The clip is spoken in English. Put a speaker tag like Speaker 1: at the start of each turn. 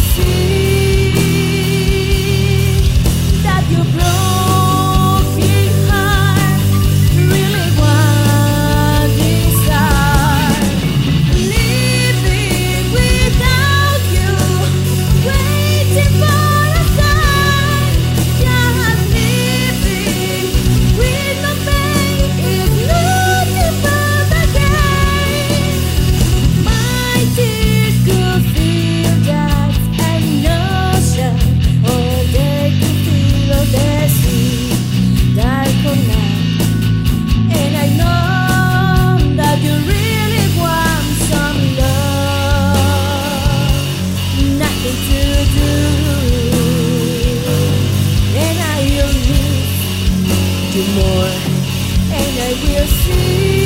Speaker 1: see that your broken heart really one desire. Living without you, waiting for a sign. Just living with no pain is looking for the gain. My tears could feel that an ocean, or they could feel the sea, dark or night. And I know that you really want some love, nothing to do, and I will need you more, and I will see.